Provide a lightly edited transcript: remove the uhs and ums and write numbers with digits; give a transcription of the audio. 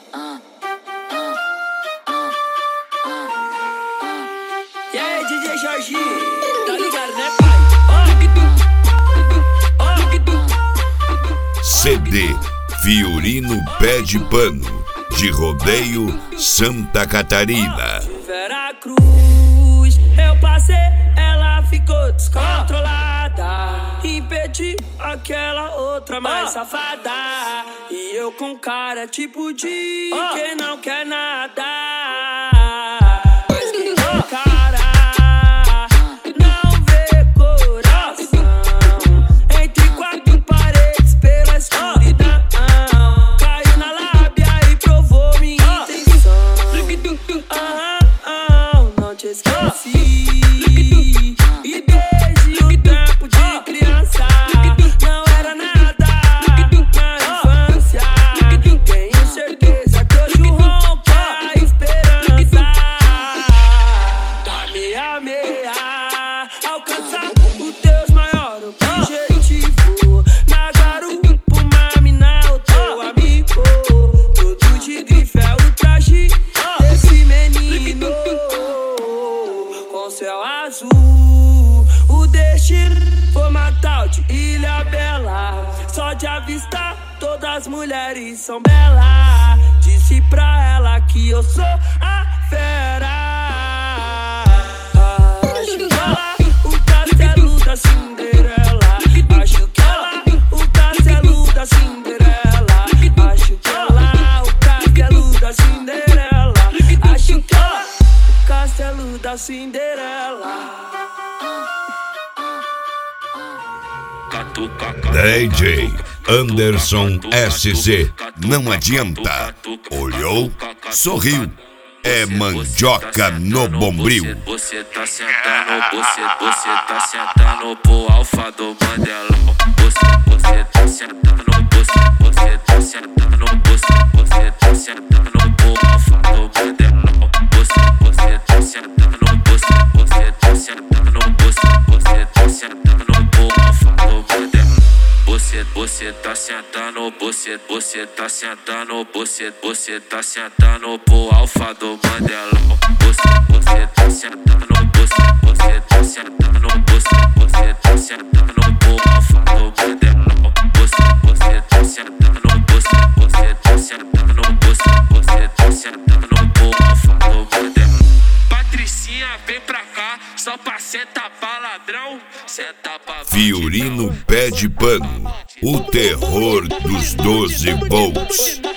E aí, DJ Jorginho, tá ligado, né, pai? CD Fiorino Pé de Pano, de Rodeio, Santa Catarina. Vera Cruz, eu passei, ela ficou descontrolada. Impedi aquela outra mais safada. E eu com cara tipo de quem não quer nada. Mas quem tem cara não vê coração. Entre quatro paredes pela escuridão. Caiu na lábia e provou minha intenção. Não te esqueci. E desde o tempo de criança não era nada na infância. Tenho certeza que hoje rompe a esperança. Da meia alcançar os teus maiores objetivos. Na garupa uma mina o teu amigo. Todo de grife é o traje desse menino. Com céu azul, o destino foi uma tal de Ilha Bela. Só de avistar, todas as mulheres são belas. Disse pra ela que eu sou a fera. Acho que ela, o castelo da Cinderela. Acho que ela, o castelo da Cinderela. Acho que ela, o castelo da Cinderela. Acho que ela, o castelo da Cinderela. DJ Anderson SC, não adianta. Olhou, sorriu. É mandioca no bombril. Você tá sentando pro alfa do Mandelão. Você tá sentando pro alfa do Mandelão. Você tá sentando pro alfa do Mandelão. Você tá sentando pro alfa do Mandelão. Você tá sentando pro alfa do Mandelão. Você tá sentando pro alfa do Mandelão. Patricinha, vem pra cá, só pra sentar pra ladrão. Senta pra Fiorino Pé de Pano, o terror dos 12 volts.